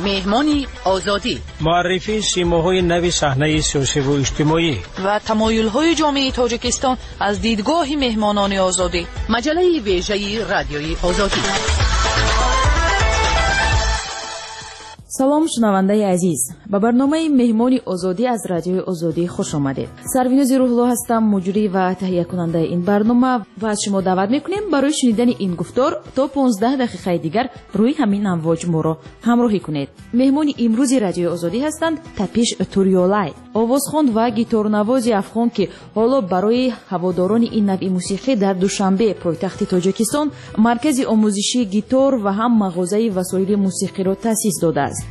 مهمانی آزادی، معرفی سیماهای نوی صحنه سیاسی و اجتماعی و تمایل‌های جامعه تاجیکستان از دیدگاه مهمانان آزادی. مجله ویژه رادیوی آزادی. سلام شنونده عزیز، به برنامه مهمانی آزادی از رادیوی آزادی خوش آمدید. سروینوز روح‌الله هستم، مجری و تهیه کننده این برنامه و از شما دعوت میکنیم برای شنیدن این گفتار تا 15 دقیقه دیگر روی همین امواج ما را همراهی کنید. مهمانی امروزی رادیوی آزادی هستند تپیش توریولای، آوازخوان و گیتارنواز افغان که حالا برای هواداران این نوع موسیقی در دوشنبه پایتخت تاجیکستان مرکز آموزشی گیتار و هم مغازه وسایل موسیقی را تأسیس داده است.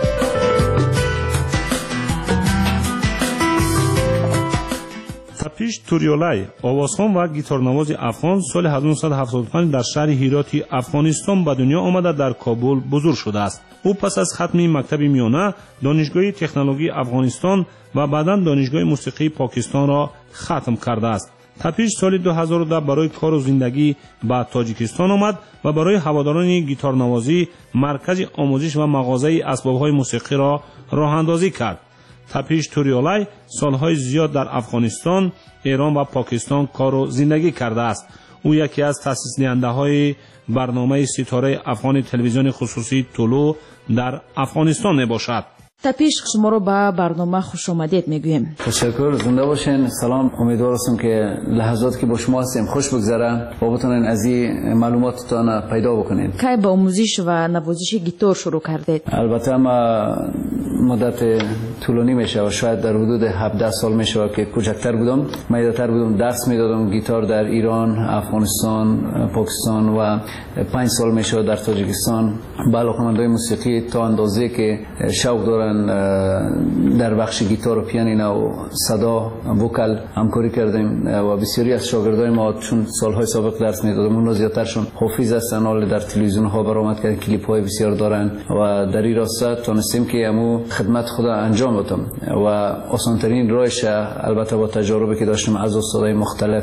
تپیش توریولای، آوازخوان و گیتارنواز افغان، سال 1975 در شهر هیراتی افغانستان به دنیا آمده در کابل بزرگ شده است. او پس از ختم مکتب میانه دانشگاه تکنولوژی افغانستان و بعداً دانشگاه موسیقی پاکستان را ختم کرده است. تپیش سال 2010 برای کار و زندگی به تاجیکستان آمد و برای هواداران گیتارنوازی مرکز آموزش و مغازه اسباب‌های موسیقی را راه اندازی کرد. تپیش توریولای سالهای زیاد در افغانستان، ایران و پاکستان کار و زندگی کرده است. او یکی از تأسیس دهنده‌های برنامه ستاره افغان تلویزیون خصوصی طلوع در افغانستان میباشد. تپیش شما رو به برنامه خوش آمدید میگویم. تشکر، زنده باشین. سلام، امیدوار هستم که لحظاتی که با شما هستیم خوش بگذره و بتونین از این معلوماتتان پیدا بکنین. کی با آموزش و نوازش گیتار شروع کردید؟ البته ما مدت طولانی میشه و شاید در حدود 17 سال میشه که کوچکتر بودم، میداتر بودم، درس میدادم گیتار در ایران، افغانستان، پاکستان و 5 سال میشه در تاجیکستان. با علاقه‌مندای موسیقی تا اندازه که شوق دارن در بخش گیتار و پیانینو و صدا وکل همکاری کردیم و بسیاری از شاگردای ما چون سالهای سابق درس میدادم اون زیادترشون حافظ هستن، حال در تلویزیون ها برآمد کردن، کلیپ های بسیار دارن و در این راستا تونستیم که امو خدمت خدا انجام بدم و آسانترین راهش البته با تجاربی که داشتم از استادای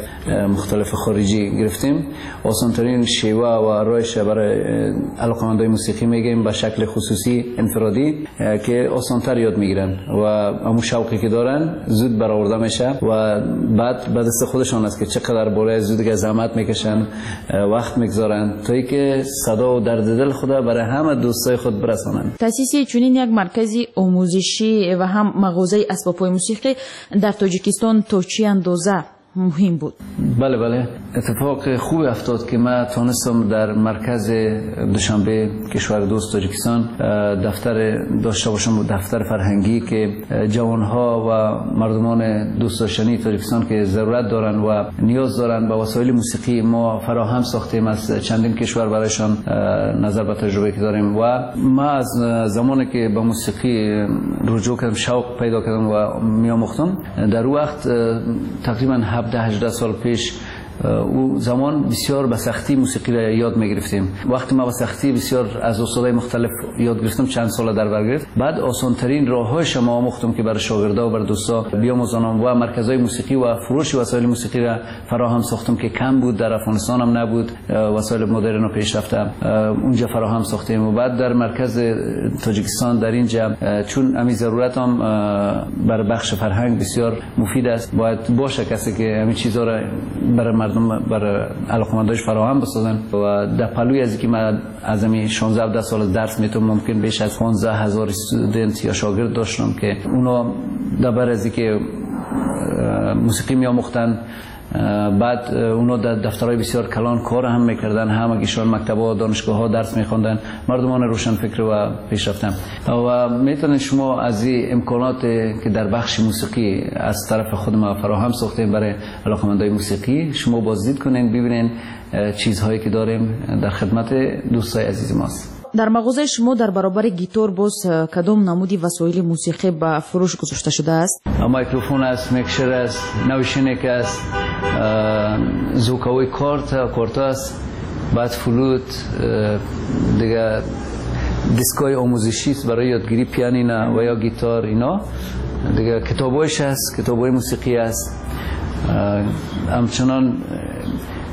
مختلف خارجی گرفتیم، آسانترین شیوه و راهش برای علاقه‌مندای موسیقی میگیم به شکل خصوصی انفرادی که آسانتر یاد میگیرن و همون شوقی که دارن زود برآورده میشه و بعد به دست خودشان است که چقدر بالای زود که زحمت میکشن، وقت میگذارن تا اینکه صدا و درد دل خدا برای همه دوستای خود برسانن. تأسیس چنین یک مرکزی آموزشی و هم مغازه اسباب‌های موسیقی در تاجیکستان تا چه اندازه مهم بود؟ بله، اتفاق خوب افتاد که من تونستم در مرکز دوشنبه کشور دوست تاجیکستان دفتر داشته باشم، دفتر فرهنگی که جوانها و مردمان دوست داشتنی تاجیکستان که ضرورت دارن و نیاز دارن به وسایل موسیقی ما فراهم ساختیم از چندین کشور برایشان نظر به تجربه که داریم و ما از زمانی که به موسیقی رجوع کردم، شوق پیدا کردم و میآموختم، در وقت تقریبا 17-18 سال پیش او زمان بسیار به سختی موسیقی را یاد می‌گرفتیم. وقتی ما به سختی بسیار از استادای مختلف یاد گرفتم، چند سال در بر گرفت، بعد آسان‌ترین راه‌هایش ما آموختم که برای شاگردا و برای دوستا بیاموزانم و مرکزهای موسیقی و فروش وسایل موسیقی را فراهم ساختم که کم بود، در افغانستان هم نبود، وسایل مدرن و پیشرفته اونجا فراهم ساختیم و بعد در مرکز تاجیکستان در اینجا چون همین ضرورت هم برای بخش فرهنگ بسیار مفید است، باید باشه کسی که همین چیزا را برای مردم برای علاقمندانش فراهم بسازن و در پلوی از اینکه من از همین 16-17 سال درس میتونم ممکن بیش از 15,000 استودنت یا شاگرد داشتم که اونا در از اینکه موسیقی میآموختن، بعد اونا در دفترهای بسیار کلان کار هم میکردن، همگیشان مکتب‌ها دانشگاه‌ها درس میخوندن، مردمان روشن فکر و پیشرفتن و میتونید شما از این امکانات که در بخش موسیقی از طرف خود ما فراهم ساختیم برای علاقه‌مندای موسیقی شما بازدید کنین، ببینین چیزهایی که داریم در خدمت دوستای عزیز ماست. در مغازه شما در برابر گیتار باز کدام نمودی وسایل موسیقی به فروش گذاشته شده است؟ میکروفون است، میکسر است، نوشینک است، زوکاوی کارت است، بعد فلوت، دیگه دیسکای آموزشی است برای یادگیری پیانینو و یا گیتار، اینا دیگه کتابایش است، کتابای موسیقی است، همچنان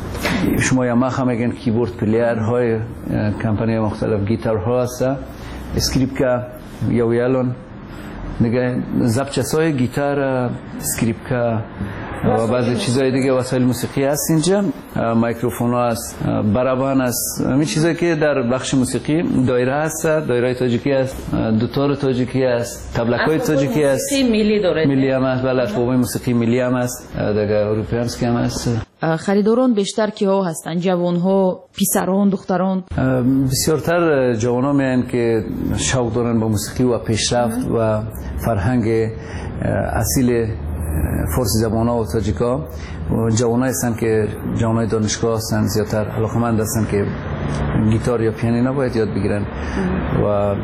شما یاماها میگن کیبورد پلیر های کمپانی مختلف، گیتار ها هست اسکریپکا یا ویالون دیگه ضبط‌های گیتار اسکریپکا و بعضی چیزهای دیگه وسایل موسیقی هست اینجا میکروفون هست برابان هست همین چیزایی که در بخش موسیقی دایره هست دایره تاجیکی هست دوتار تاجیکی هست تبلکای تاجیکی هست ملی داره ملی هم هست بله اسباب موسیقی ملی هم هست دیگه اروپایی هم هست خریداران بیشتر کیها هستن جوان ها پسران دختران بسیارتر جوان ها میان که شوق دارن با موسیقی و پیشرفت و فرهنگ اصیل فارسی زبان ها و تاجیکا و جوانایی هستن که جوانای دانشگاه هستن زیادتر علاقمند هستن که گیتار یا پیانینو باید یاد بگیرن و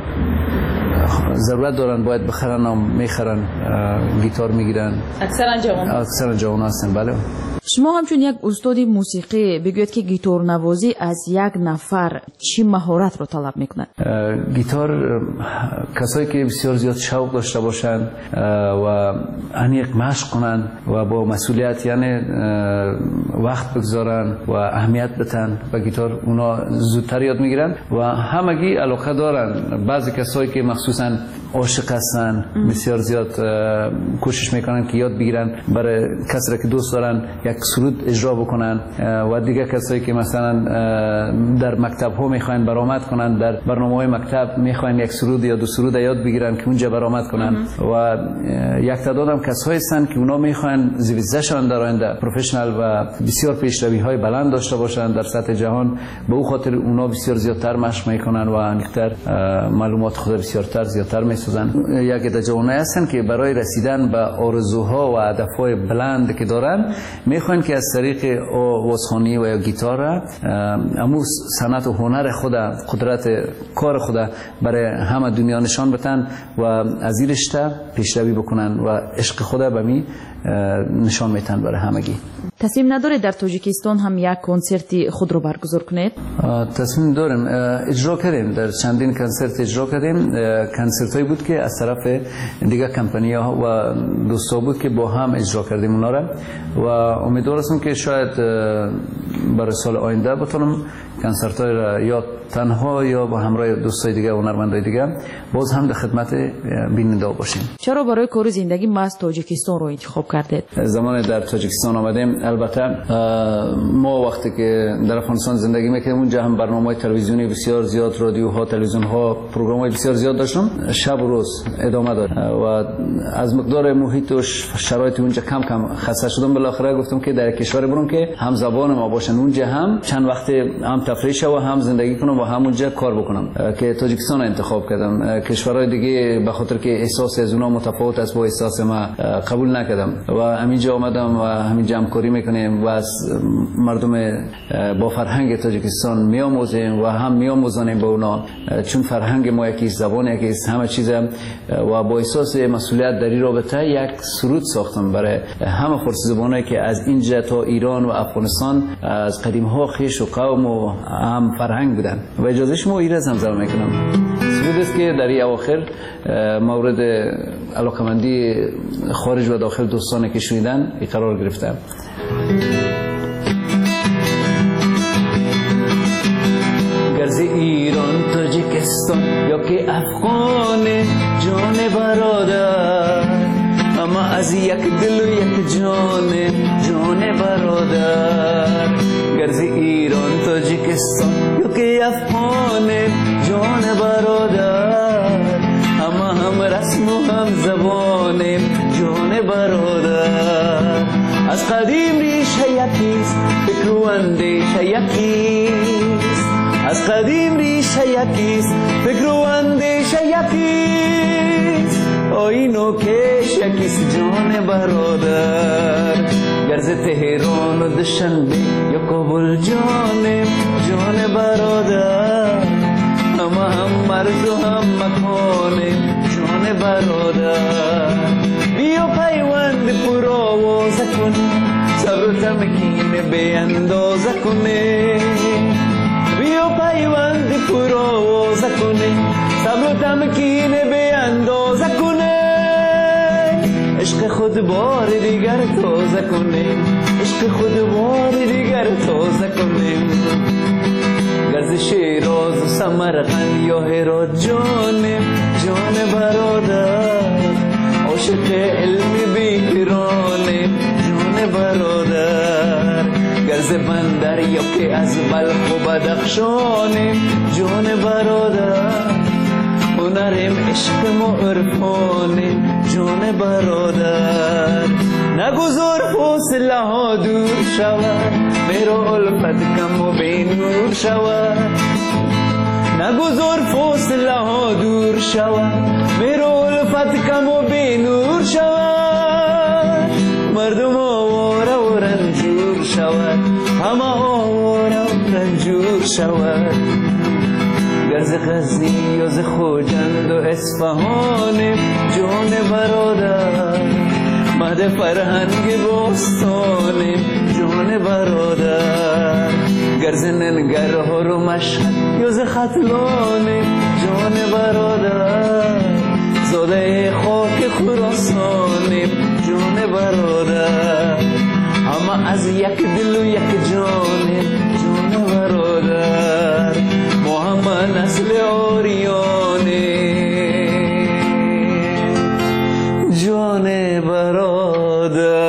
ضرورت دارن باید بخرن و میخرن گیتار میگیرن اکثرا جوان هستن بله. شما همچون یک استاد موسیقی بگوید که گیتار نوازی از یک نفر چی مهارت رو طلب میکنه؟ گیتار کسایی که بسیار زیاد شوق داشته باشن و عمیق مشق کنن و با مسئولیت یعنی وقت بگذارن و اهمیت بدن و گیتار اونا زودتر یاد میگیرن و همگی علاقه دارن. بعضی کسایی که مخصوصا عاشق هستن بسیار زیاد کوشش میکنن که یاد بگیرن برای کسی که دوست دارن یک سرود اجرا بکنن و دیگه کسایی که مثلا در مکتب ها میخواین برآمد کنن در برنامه‌های مکتب میخواین یک سرود یا دو سرود یاد بگیرن که اونجا برآمد کنن و یک تعداد هم کسایی هستن که اونا میخواین زیویزشان در آینده پروفشنال و بسیار پیشروی های بلند داشته باشن در سطح جهان به او خاطر اونا بسیار زیادتر مشق میکنن و انیکتر معلومات خود بسیارتر زیادتر میسازن. یک عده جوانایی هستن که برای رسیدن به آرزوها و هدفهای بلند که دارن میخوان که از طریق آوازخوانی و یا گیتار امو صنعت و هنر خود قدرت کار خود برای همه دنیا نشان بدن و از این رشته پیشروی بکنن و عشق خود به می نشان میتن برای همگی. تصمیم نداره در تاجیکستان هم یک کنسرتی خود رو برگزار کنید؟ تصمیم داریم اجرا کردیم در چندین کنسرت اجرا کردیم. کنسرت هایی بود که از طرف دیگه کمپانی ها و دوستا بود که با هم اجرا کردیم اونا را و امیدوار هستم که شاید برای سال آینده بتونم کنسرت های را یا تنها یا با همراه دوستای دیگه و هنرمندای دیگه باز هم در خدمت بیننده باشیم. چرا برای کار زندگی از تاجیکستان رو انتخاب کردید؟ زمان در تاجیکستان آمدیم البته ما وقتی که در افغانستان زندگی میکردیم اونجا هم برنامه‌های تلویزیونی بسیار زیاد رادیوها تلویزیون‌ها پروگرام‌های بسیار زیاد داشتم شب و روز ادامه داد و از مقدار محیط و شرایط اونجا کم کم خسته شدم. بالاخره گفتم که در کشور برم که هم زبان ما باشن اونجا هم چند وقت هم تفریح و هم زندگی کنم و هم اونجا کار بکنم که تاجیکستان انتخاب کردم. کشورهای دیگه به خاطر که احساس از اونها متفاوت است با احساس ما قبول نکردم و همینجا آمدم و همینجا همکاری میکنیم و از مردم با فرهنگ تاجیکستان میآموزیم و هم میآموزانیم با اونا چون فرهنگ ما یکی زبان یکی همه چیز و با احساس مسئولیت در این رابطه یک سرود ساختم برای همه فارسی زبانایی که از اینجا تا ایران و افغانستان از قدیم ها خویش و قوم و هم فرهنگ بودن و اجازه شما ایرز هم زمین میکنم. سرود است که در این اواخر مورد علاقمندی خارج و داخل دوستانی که شنیدن قرار گرفته. گرز ایران تاجیکستان یا که افغان جان برادر اما از یک دل و یک جان برادر. گرز ایران تاجیکستان یا که افغان جان برادر اما هم رسم و هم زبان جان برادر. از قدیم ریشه یکیست فکر و اندیشه یکیست از قدیم ریشه یکیست فکر و اندیشه یکیست آیین و کش یکیست جان برادر. گرز تهران و دوشنبه یا کابل جان برادر اما هم مرز و هم مکان جان برادر. بیا پیوند پر آوازه کنیم صبر و تمکین به اندازه کنیم. بیا پیوند پر آوازه کنیم صبر و تمکین به اندازه کنیم. عشق خود بار دیگر تازه کنیم عشق خود بار دیگر تازه کنیم. گرز شیراز و سمرقند یا هرات جان برادر عاشق علم بیکرانه جان برادر گرز بندر یا که از بلخ و بدخشانه جان برادر هنرم عشقم و عرفانه جان برادر نگذار فاصله ها دور شود میرا الفت کم و بی نور شود نگذار فاصله ها دور شود میرا الفت کم و بی نور شود مردم آواره و رنجور شود همه آواره و رنجور شود گرز غزنی یا ز خوجند و اصفهان جان برادر مهد فرهنگ باستان جان برادر گرز ننگرهار و مشهد یا ز ختلان جان برادر زاده خاک خراسان جان برادر همه از یک دل و یک جان جان برادر ما همه نسل آریانه جان برادر.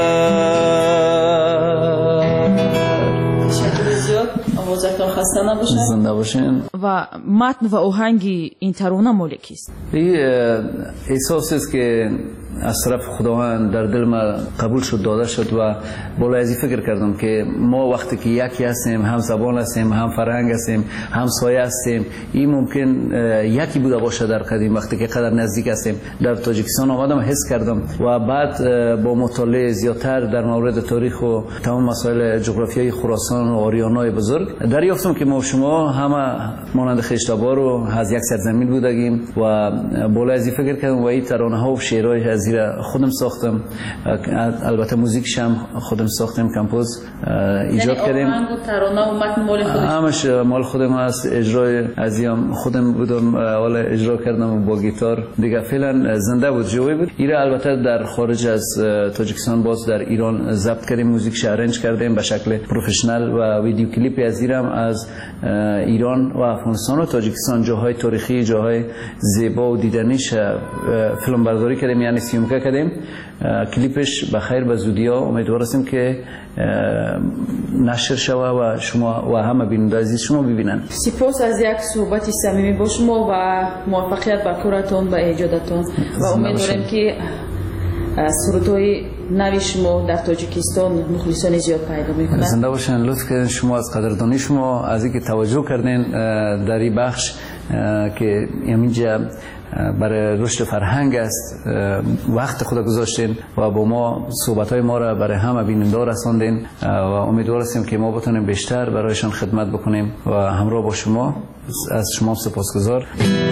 تشکر زیاد. آوازتان خسته نباشن. زنده باشین. و متن و آهنگ این ترانه مال کیست؟ این احساسی است که از طرف خداوند در دل ما قبول شد، داده شد و بالا از فکر کردم که ما وقتی که یکی هستیم، هم زبان هستیم، هم فرهنگ هستیم، هم سایه هستیم، این ممکن یکی بوده باشه در قدیم وقتی که قدر نزدیک هستیم. در تاجیکستان آمدم حس کردم و بعد با مطالعه زیادتر در مورد تاریخ و تمام مسائل جغرافیایی خراسان و آریانای بزرگ دریافتم که ما شما همه مانند خشتابار و از یک سرزمین بودیم و بالا از فکر کردم و این ترانه ها و شعرهای از خودم ساختم، البته موزیکش هم خودم ساختم، کمپوز ایجاد کردیم. آهنگ و ترانه و متن مال خودش؟ همش مال خودم هست. اجرای ازیم خودم بودم، حالا اجرا کردم با گیتار دیگه. فعلا زنده بود، جوی بود. ایره البته در خارج از تاجیکستان باز در ایران ضبط کردیم، موزیکش ارنج کردیم به شکل پروفشنال و ویدیو کلیپ از ایران از ایران و افغانستان و تاجیکستان جاهای تاریخی، جاهای زیبا و دیدنیش فیلم برداری کردیم، یعنی سیمکه کردیم. کلیپش بخیر به زودی ها امیدوار هستیم که نشر شوه و شما و همه بیننده عزیز شما ببینن. سپاس از یک صحبت صمیمی با شما و موفقیت به کارتون و ایجادتون و امیدواریم که سرودهای نوی شما در تاجیکستان مخلصان زیاد پیدا میکنن. زنده باشین. لطف کردین شما از قدردانی شما از اینکه توجه کردین در این بخش که اینجا برای رشد فرهنگ است وقت خود گذاشتین و با ما صحبت‌های ما را برای همه بیننده رساندین و امیدوار هستیم که ما بتونیم بیشتر برایشان خدمت بکنیم و همراه با شما. از شما سپاسگزار.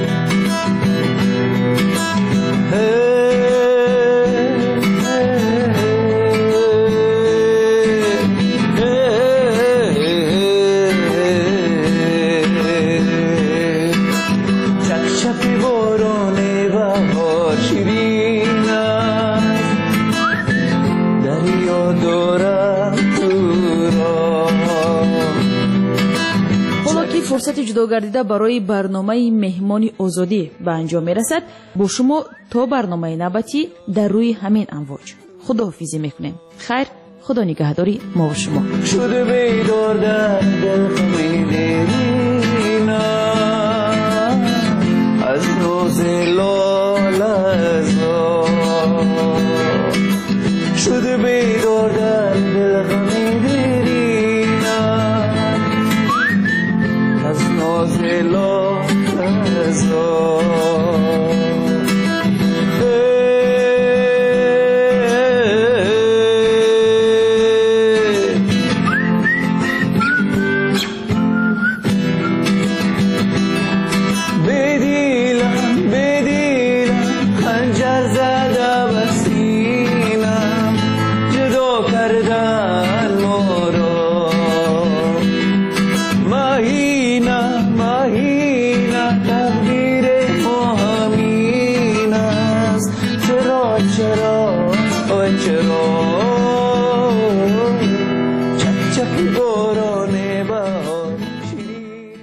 فرصت جدا گردیده برای برنامه مهمان آزادی به انجام میرسد. با شما تا برنامه نوبتی در روی همین امواج خداحافظی میکنیم. خیر، خدا نگهداری ما و شما. شده بیدار در دل خمیدینا از نوز لالزا، شده بیدار در دل خمیدینا از ناز لالزا.